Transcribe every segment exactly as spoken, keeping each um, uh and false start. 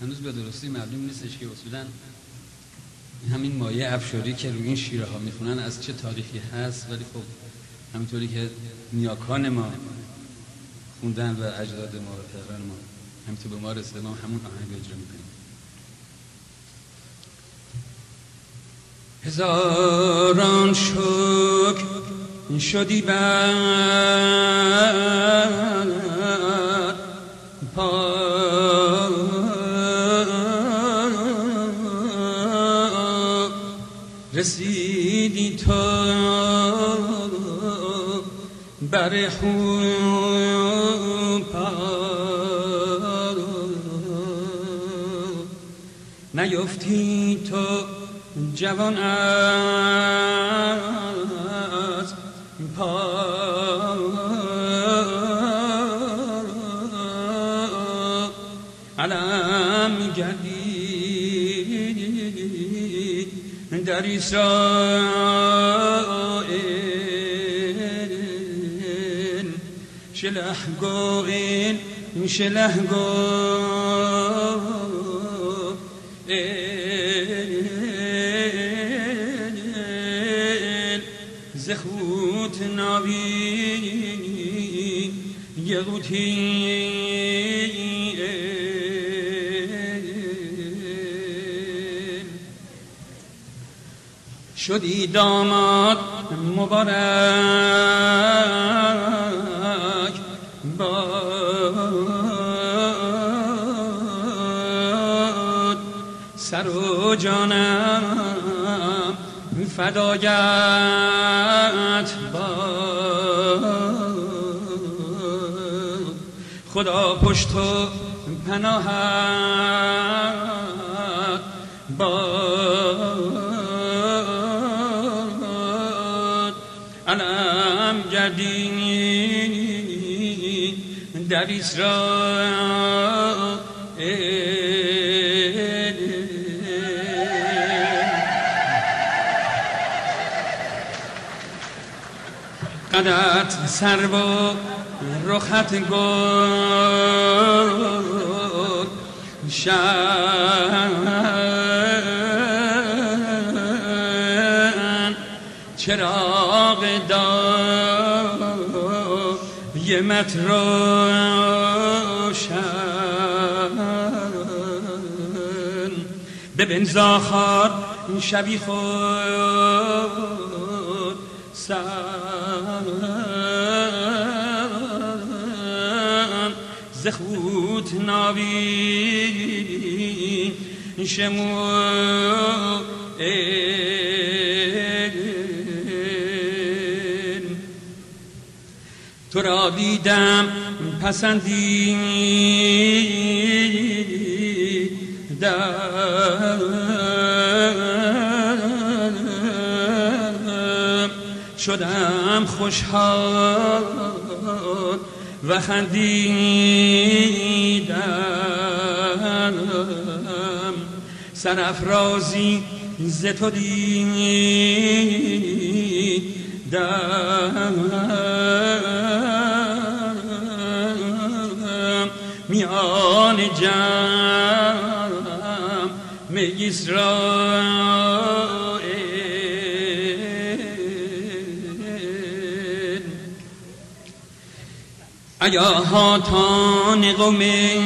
هنوز به درستی معلوم نیستش که اصولا همین مایه افشاری که روی این شیره ها میخونن از چه تاریخی هست، ولی خب همینطوری که نیاکان ما خوندن و اجداد ما و پدران ما همینطور به ما رسیده، ما همون آهنگ اجرا میکنیم. هزاران شکر شدی بر پا رسیدی تو بر خوب نیفتی تو جوان از پا علم گردی در اسرائیل شله گوین شله گوین زخوت ناوی یغوتی شدی داماد مبارک باد سر و جانم فدایت باد خدا پشت و پناهت باد علم گردی در اسرائیل قدت سر و رخت گل شن چراغ دایه مت روشن ببین زاخار شبی خود سن زخوت ناوی شمو تو را دیدم پسندیدم شدم خوشحال و خندیدم سرافرازی ز تو دیدم میان جمع اسرائیل ایا هاتان قوم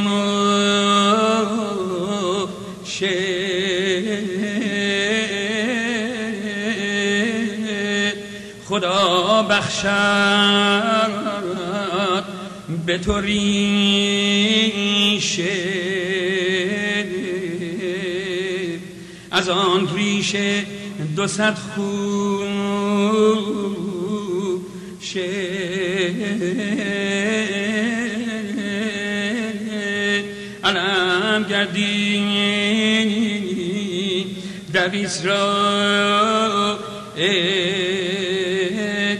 خدا بخشد به تو ریشه از آن ریشه دو صد خوشه علم گردی در اسرائیل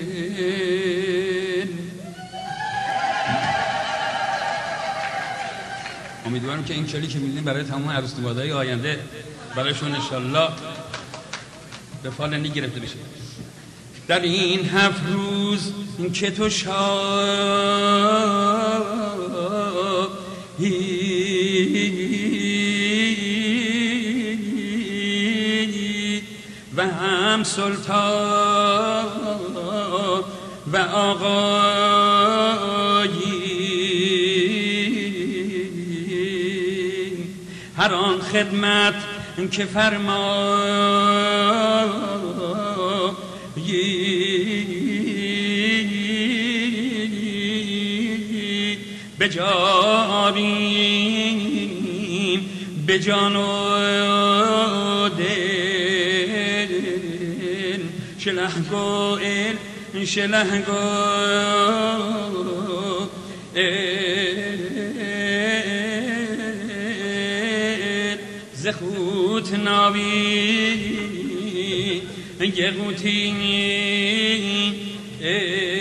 امیدوارم که این کلی که می‌بینیم برای تمام عروس‌نوادهای آینده برایشون انشالله به فال گرفته بشه. در این هفت روز که تو شاهی هم سلطان و آقایی، هر آن خدمت که فرمایی بجاریم به جان و دل، شلهگو ال شلهگو ال زخوت ناوی یه قوتی